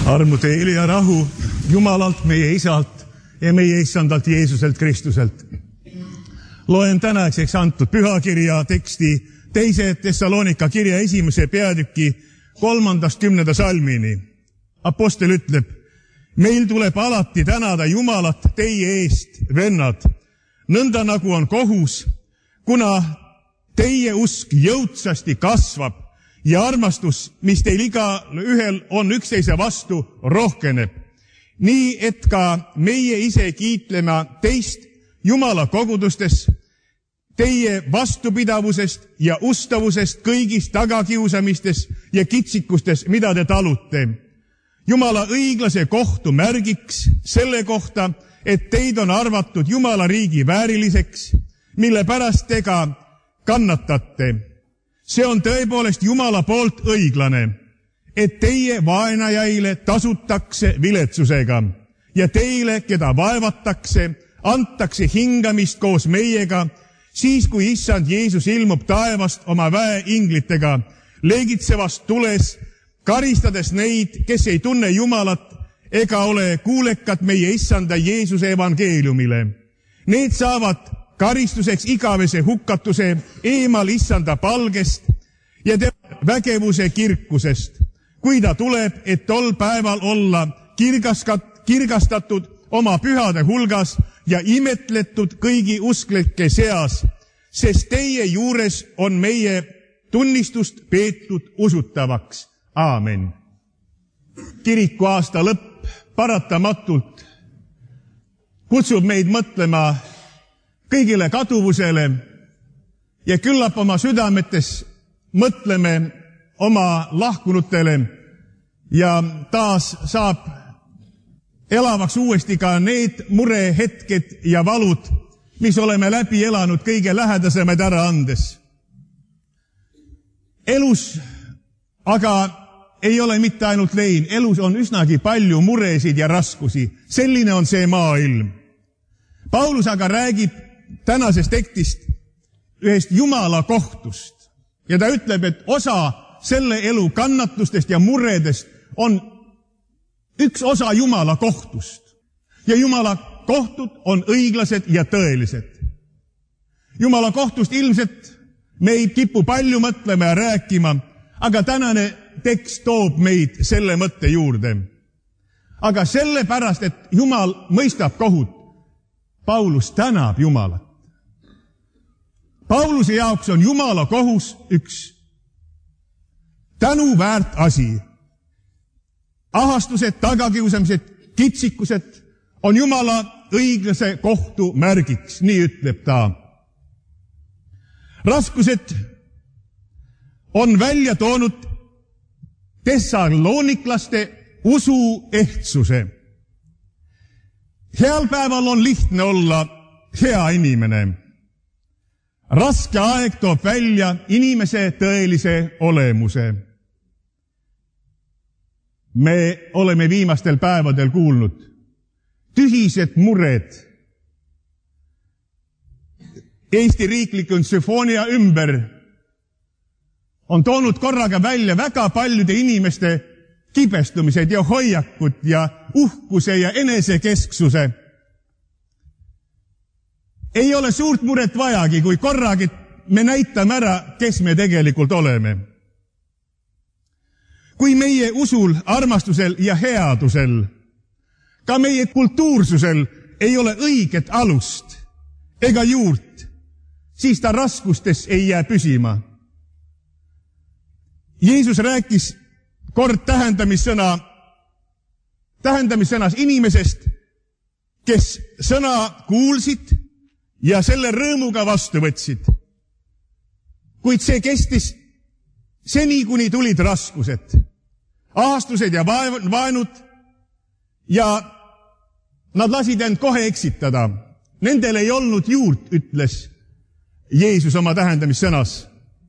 Armu teile ja rahu Jumalalt, meie Isalt ja meie Issandalt Jeesuselt Kristuselt. Loen tänaseks antud pühakirja teksti 2. Thessalonika kirja 1. peatüki 3.10. salmini. Apostel ütleb, meil tuleb alati tänada Jumalat teie eest, vennad, nõnda nagu on kohus, kuna teie usk jõudsasti kasvab ja armastus, mis teil igaühel on üksteise vastu, rohkeneb. Nii, et ka meie ise kiitleme teist Jumala kogudustes, teie vastupidavusest ja ustavusest kõigis tagakiusamistes ja kitsikustes, mida te talute. Jumala õiglase kohtu märgiks selle kohta, et teid on arvatud Jumala riigi vääriliseks, mille pärast te ka kannatate. See on tõepoolest Jumala poolt õiglane, et teie vaenajaile tasutakse viletsusega ja teile, keda vaevatakse, antakse hingamist koos meiega, siis kui Issand Jeesus ilmub taevast oma väeinglitega, leegitsevast tules, karistades neid, kes ei tunne Jumalat ega ole kuulekad meie Issanda Jeesuse evangeeliumile. Need saavad karistuseks igavese hukkatuse eemal Issanda palgest ja tema vägevuse kirkusest, kui ta tuleb, et tol päeval olla kirgastatud oma pühade hulgas ja imetletud kõigi usklike seas, sest teie juures on meie tunnistust peetud usutavaks. Aamen. Kiriku aasta lõpp paratamatult kutsub meid mõtlema kõigile kaduvusele ja küllap oma südametes mõtleme oma lahkunutele ja taas saab elavaks uuesti ka need murehetked ja valud, mis oleme läbi elanud kõige lähedasemad ära andes. Elus aga ei ole mitte ainult lein, elus on üsnagi palju muresid ja raskusi. Selline on see maailm. Paulus aga räägib tänasest tekstist ühest Jumala kohtust ja ta ütleb, et osa selle elu kannatustest ja muredest on üks osa Jumala kohtust. Ja Jumala kohtud on õiglased ja tõelised. Jumala kohtust ilmselt me ei kipu palju mõtlema ja rääkima, aga tänane tekst toob meid selle mõtte juurde. Aga sellepärast, et Jumal mõistab kohut, Paulus tänab Jumalat. Pauluse jaoks on Jumala kohus üks tänuväärt asi. Ahastused, tagakiusamised, kitsikused on Jumala õiglase kohtu märgiks, nii ütleb ta. Raskused on välja toonud Thessaloniklaste usu ehtsuse. Heal päeval on lihtne olla hea inimene. Raske aeg toob välja inimese tõelise olemuse. Me oleme viimastel päevadel kuulnud tühised mured Eesti riikliku sümfoonia ümber on toonud korraga välja väga paljude inimeste kibestumised ja hoiakud ja uhkuse ja enesekesksuse. Ei ole suurt muret vajagi, kui korragi me näitame ära, kes me tegelikult oleme. Kui meie usul, armastusel ja headusel, ka meie kultuursusel ei ole õiget alust ega juurt, siis ta raskustes ei jää püsima. Jeesus rääkis kord tähendamissõnas inimesest, kes sõna kuulsid ja selle rõõmuga vastu võtsid. Kuid see kestis seni, kuni tulid raskused, ahastused ja vaenud ja nad lasid end kohe eksitada. Nendel ei olnud juurt, ütles Jeesus oma tähendamissõnas.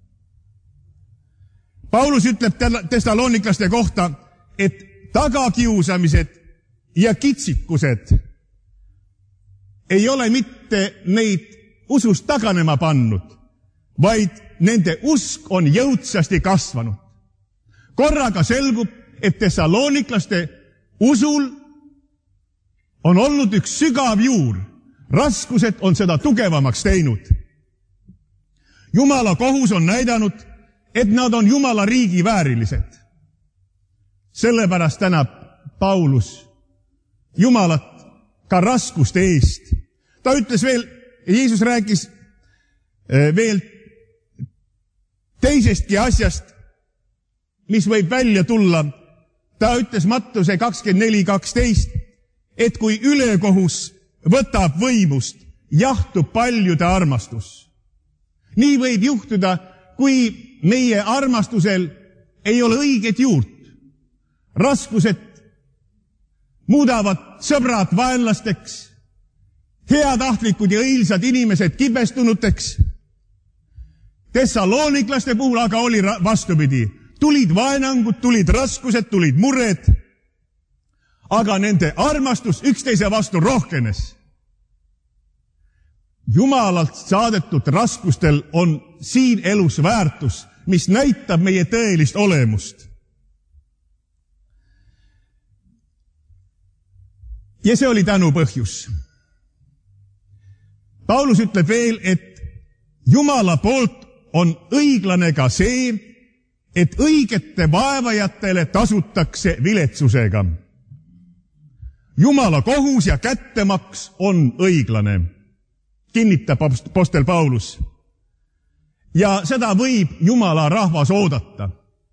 Paulus ütleb Thessaloniklaste kohta, et tagakiusamised ja kitsikused ei ole mitte neid usust taganema pannud, vaid nende usk on jõudsasti kasvanud. Korraga selgub, et Thessaloniklaste usul on olnud üks sügav juur. Raskused on seda tugevamaks teinud. Jumala kohus on näidanud, et nad on Jumala riigi väärilised. Sellepärast tänab Paulus Jumalat ka raskuste eest. Ta ütles veel, Jeesus rääkis veel teisestki asjast, mis võib välja tulla. Ta ütles Mattuse 24:12, et kui ülekohus võtab võimust, jahtub paljude armastus. Nii võib juhtuda, kui meie armastusel ei ole õiget juurt. Raskused muudavad sõbrad vaenlasteks, heatahtlikud ja õilsad inimesed kibestunuteks. Thessaloniklaste puhul aga oli vastupidi. Tulid vaenangud, tulid raskused, tulid mured, aga nende armastus üksteise vastu rohkenes. Jumalalt saadetud raskustel on siin elus väärtus, mis näitab meie tõelist olemust. Ja see oli tänu põhjus. Paulus ütleb veel, et Jumala poolt on õiglane ka see, et õigete vaevajatele tasutakse viletsusega. Jumala kohus ja kättemaks on õiglane, kinnitab apostel Paulus. Ja seda võib Jumala rahvas oodata.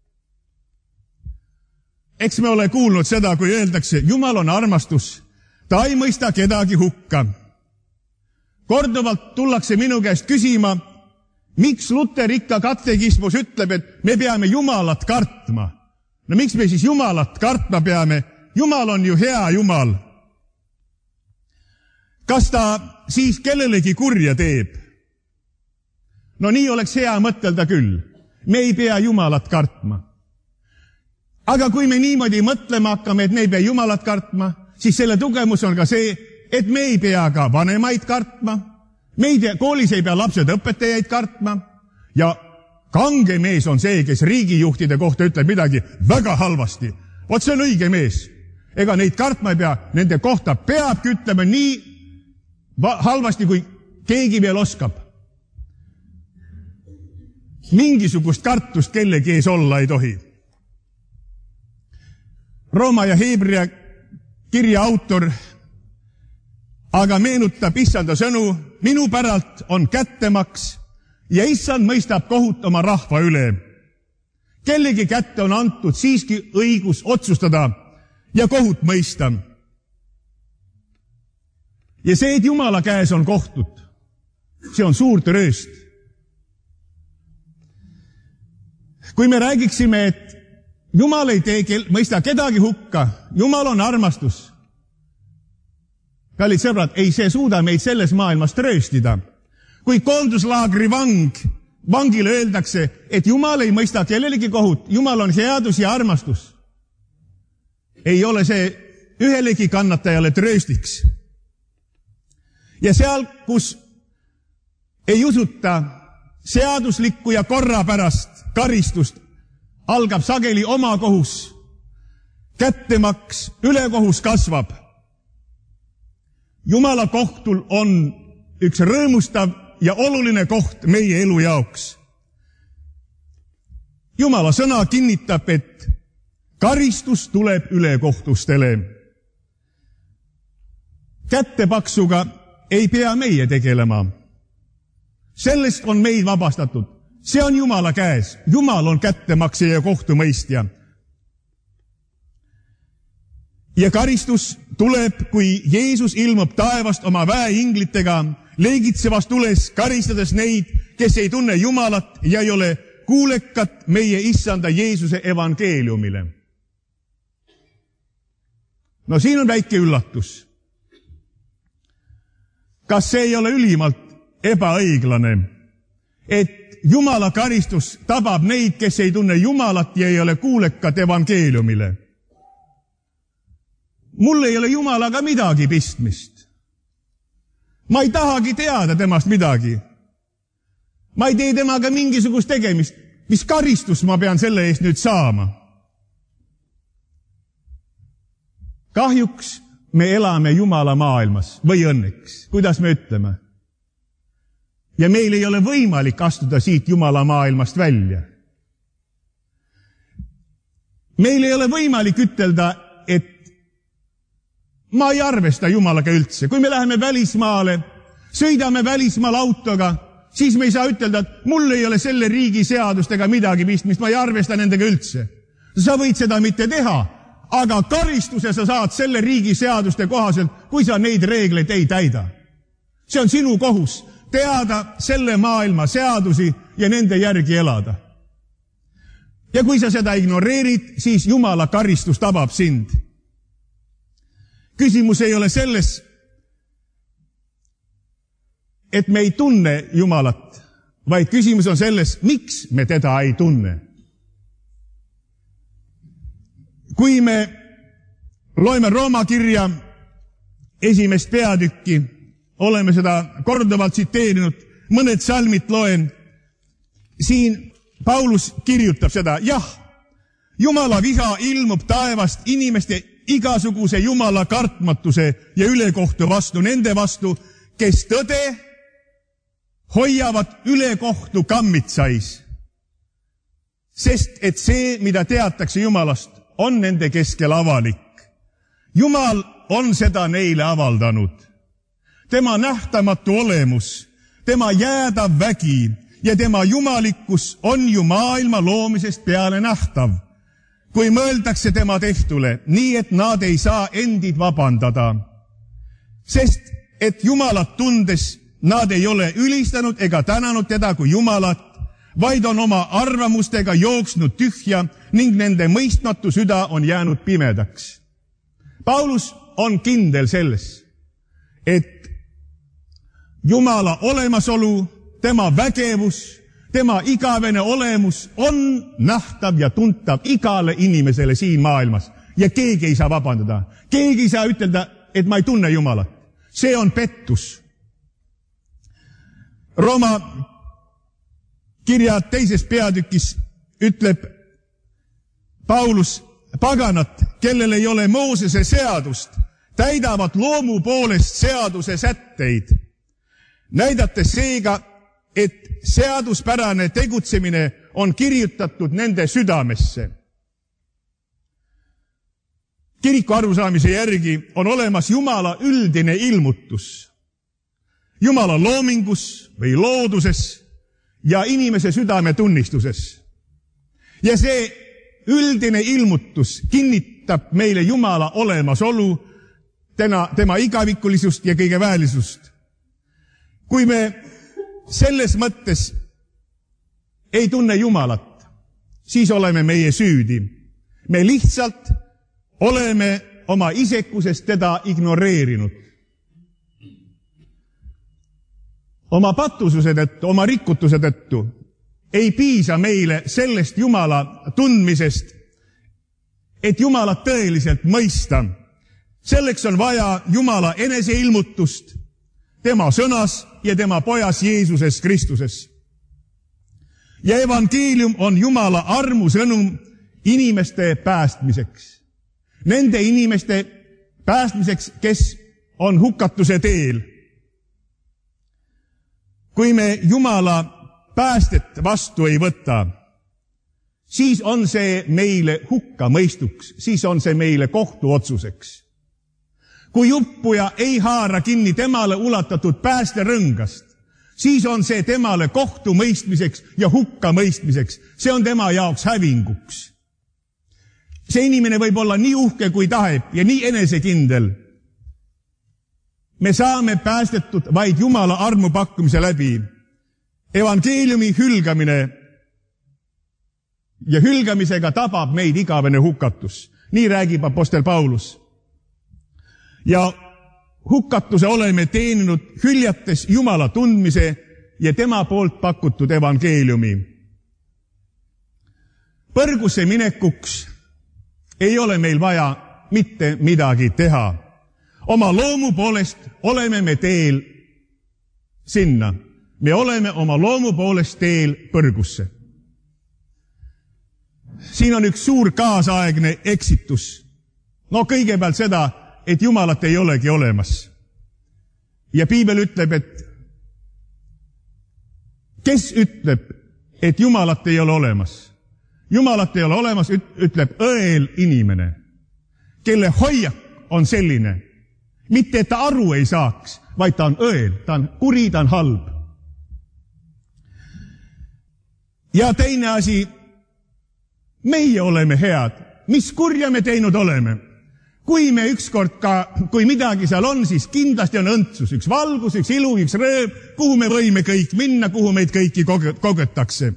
Eks me ole kuulnud seda, kui öeldakse, Jumal on armastus, ta ei mõista kedagi hukka. Korduvalt tullakse minu käest küsima, miks luterikka katekismus ütleb, et me peame Jumalat kartma. No miks me siis Jumalat kartma peame? Jumal on ju hea Jumal. Kas ta siis kellelegi kurja teeb? No nii oleks hea mõtelda küll. Me ei pea Jumalat kartma. Aga kui me niimoodi mõtlema hakkame, et me ei pea Jumalat kartma, siis selle tugemus on ka see, et me ei pea ka vanemaid kartma. Koolis ei pea lapsed õpetajaid kartma. Ja kange mees on see, kes riigijuhtide kohta ütleb midagi väga halvasti. Vot see on õige mees. Ega neid kartma ei pea, nende kohta peabki ütlema nii halvasti, kui keegi veel oskab. Mingisugust kartust kellegi ees olla ei tohi. Rooma ja Heebrea kirja autor aga meenutab issanda sõnu, minu päralt on kättemaks ja issand mõistab kohut oma rahva üle. Kellegi kätte on antud siiski õigus otsustada ja kohut mõista. Ja see, et Jumala käes on kohtud, see on suur trööst. Kui me räägiksime, et Jumal ei mõista kedagi hukka, Jumal on armastus. Kallid sõbrad, ei see suuda meid selles maailmas trööstida. Kui koonduslaagri vangile öeldakse, et Jumal ei mõista kellelegi kohut, Jumal on headus ja armastus, ei ole see ühelegi kannatajale trööstiks. Ja seal, kus ei usuta seaduslikku ja korrapärast karistust, algab sageli oma kohus, kättemaks, ülekohus kasvab. Jumala kohtul on üks rõõmustav ja oluline koht meie elu jaoks. Jumala sõna kinnitab, et karistus tuleb ülekohtustele. Kättepaksuga ei pea meie tegelema. Sellest on meid vabastatud. See on Jumala käes. Jumal on kättemaksja ja kohtumõistja. Ja karistus tuleb, kui Jeesus ilmub taevast oma väeinglitega, leegitsevas tules, karistades neid, kes ei tunne Jumalat ja ei ole kuulekat meie issanda Jeesuse evangeeliumile. No siin on väike üllatus. Kas see ei ole ülimalt ebaõiglane, et Jumala karistus tabab neid, kes ei tunne Jumalat ja ei ole kuulekad evangeeliumile? Mul ei ole Jumalaga midagi pistmist. Ma ei tahagi teada temast midagi. Ma ei tee temaga mingisugust tegemist. Mis karistus ma pean selle eest nüüd saama? kahjuks me elame Jumala maailmas või õnneks, kuidas me ütleme. Ja meil ei ole võimalik astuda siit Jumala maailmast välja. Meil ei ole võimalik ütelda, et ma ei arvesta Jumalaga üldse. Kui me läheme välismaale, sõidame välismaal autoga, siis me ei saa ütelda, et mul ei ole selle riigi seadustega midagi pistmist, ma ei arvesta nendega üldse. Sa võid seda mitte teha, aga karistuse sa saad selle riigi seaduste kohaselt, kui sa neid reegleid ei täida. See on sinu kohus, teada selle maailma seadusi ja nende järgi elada. Ja kui sa seda ignoreerid, siis Jumala karistus tabab sind. Küsimus ei ole selles, et me ei tunne Jumalat, vaid küsimus on selles, miks me teda ei tunne. Kui me loeme Rooma kirja 1. peatükki, oleme seda korduvalt tsiteerinud, mõned salmid loen, siin Paulus kirjutab seda, jah, Jumala viha ilmub taevast inimeste igasuguse Jumala kartmatuse ja ülekohtu vastu, nende vastu, kes tõde hoiavad ülekohtu kammitsais. Sest et see, mida teatakse Jumalast, on nende keskel avalik. Jumal on seda neile avaldanud. Tema nähtamatu olemus, tema jäädav vägi ja tema jumalikkus on ju maailma loomisest peale nähtav. Kui mõeldakse tema tehtule, nii et nad ei saa endid vabandada. Sest et Jumalat tundes nad ei ole ülistanud ega tänanud teda kui Jumalat, vaid on oma arvamustega jooksnud tühja ning nende mõistmatu süda on jäänud pimedaks. Paulus on kindel selles, et Jumala olemasolu, tema vägevus, tema igavene olemus on nähtav ja tuntav igale inimesele siin maailmas ja keegi ei saa vabandada. Keegi ei saa ütelda, et ma ei tunne Jumalat. See on pettus. Rooma kirja 2. peatükis ütleb Paulus, paganat, kellel ei ole Moosese seadust, täidavad loomu poolest seaduse sätteid, näidates seega, et seaduspärane tegutsemine on kirjutatud nende südamesse. Kiriku arusaamise järgi on olemas Jumala üldine ilmutus. Jumala loomingus või looduses ja inimese südame tunnistuses. Ja see üldine ilmutus kinnitab meile Jumala olemasolu, tema igavikulisust ja kõige väelisust. Kui me selles mõttes ei tunne Jumalat, siis oleme meie süüdi. Me lihtsalt oleme oma isekusest teda ignoreerinud. Oma patususe tõttu, oma rikutuse tõttu ei piisa meile sellest Jumala tundmisest, et Jumalat tõeliselt mõista. Selleks on vaja Jumala eneseilmutust, tema sõnas ja tema pojas Jeesuses Kristuses. Ja evangeelium on Jumala armusõnum inimeste päästmiseks. Nende inimeste päästmiseks, kes on hukatuse teel. Kui me Jumala päästet vastu ei võta, siis on see meile hukkamõistuks, siis on see meile kohtuotsuseks. Kui uppuja ei haara kinni temale ulatatud päästerõngast, siis on see temale kohtumõistmiseks ja hukkamõistmiseks. See on tema jaoks hävinguks. See inimene võib olla nii uhke kui taheb ja nii enesekindel. Me saame päästetud vaid Jumala armu pakkumise läbi. Evangeeliumi hülgamine ja hülgamisega tabab meid igavene hukatus. Nii räägib apostel Paulus. Ja hukatuse oleme teeninud hüljates Jumala tundmise ja tema poolt pakutud evangeeliumi. Põrgusse minekuks ei ole meil vaja mitte midagi teha. Oma loomu poolest oleme me teel sinna. Me oleme oma loomu poolest teel põrgusse. Siin on üks suur kaasaegne eksitus. No kõigepealt seda, et Jumalat ei olegi olemas. Ja piibel ütleb, et kes ütleb, et Jumalat ei ole olemas? Jumalat ei ole olemas, ütleb õel inimene, kelle hoiak on selline, mitte et ta aru ei saaks, vaid ta on õel, ta on kuri, ta on halb. Ja teine asi, meie oleme head. Mis kurja me teinud oleme? Kui me ükskord kui midagi seal on, siis kindlasti on õndsus, üks valgus, üks ilu, üks rööb, kuhu me võime kõik minna, kuhu meid kõiki kogetakse.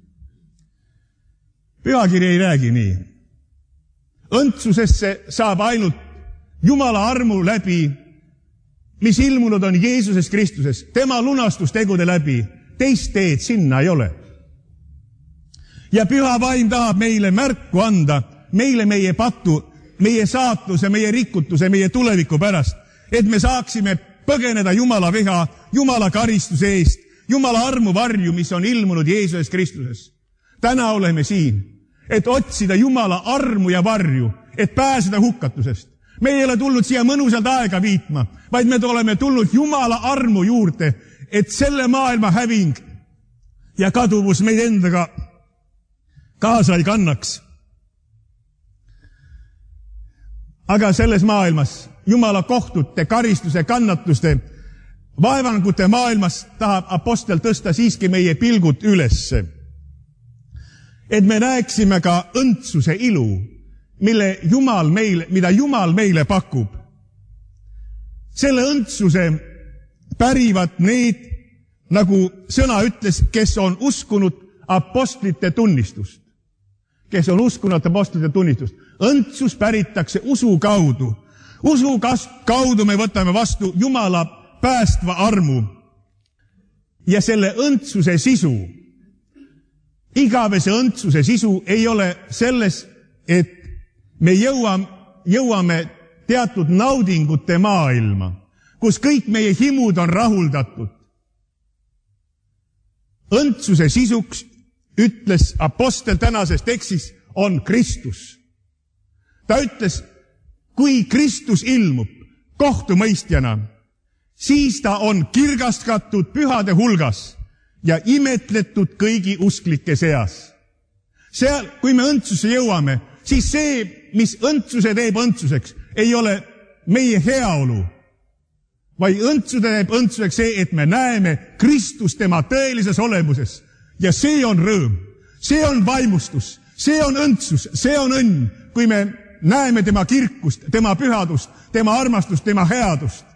Pühakiri ei räägi nii. Õndsusesse saab ainult Jumala armu läbi, mis ilmunud on Jeesuses Kristuses, tema lunastustegude läbi. Teist teed sinna ei ole. Ja püha vaim tahab meile märku anda, meile meie patu, meie saatuse, meie rikutuse, meie tuleviku pärast, et me saaksime põgeneda Jumala viha, Jumala karistuse eest, Jumala armu varju, mis on ilmunud Jeesuses Kristuses. Täna oleme siin, et otsida Jumala armu ja varju, et pääseda hukatusest. Me ei ole tulnud siia mõnusalt aega viitma, vaid me oleme tulnud Jumala armu juurde, et selle maailma häving ja kaduvus meid endaga kaasa ei kannaks. Aga selles maailmas, Jumala kohtute, karistuse, kannatuste, vaevangute maailmas tahab apostel tõsta siiski meie pilgud ülesse. Et me näeksime ka õndsuse ilu, mida Jumal meile pakub. Selle õndsuse pärivad need, nagu sõna ütles, kes on uskunud apostlite tunnistust. Kes on uskunud apostlite tunnistust. Õndsus päritakse usu kaudu. Usu kaudu me võtame vastu Jumala päästva armu. Ja selle õndsuse sisu, igavese õndsuse sisu ei ole selles, et me jõuame teatud naudingute maailma, kus kõik meie himud on rahuldatud. Õndsuse sisuks, ütles apostel tänases tekstis, on Kristus. Ta ütles, kui Kristus ilmub kohtumõistjana, siis ta on kirgastatud pühade hulgas ja imetletud kõigi usklike seas. Seal, kui me õndsusse jõuame, siis see, mis õndsuse teeb õndsuseks, ei ole meie heaolu, vaid õndsuse teeb õndsuseks see, et me näeme Kristus tema tõelises olemuses. Ja see on rõõm, see on vaimustus, see on õndsus, see on õnn, kui me näeme tema kirkust, tema pühadust, tema armastust, tema headust.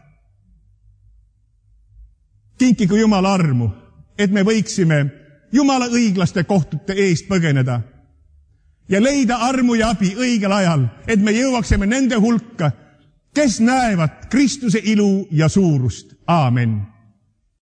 Kinkigu Jumala armu, et me võiksime Jumala õiglaste kohtute eest põgeneda ja leida armu ja abi õigel ajal, et me jõuaksime nende hulka, kes näevad Kristuse ilu ja suurust. Aamen.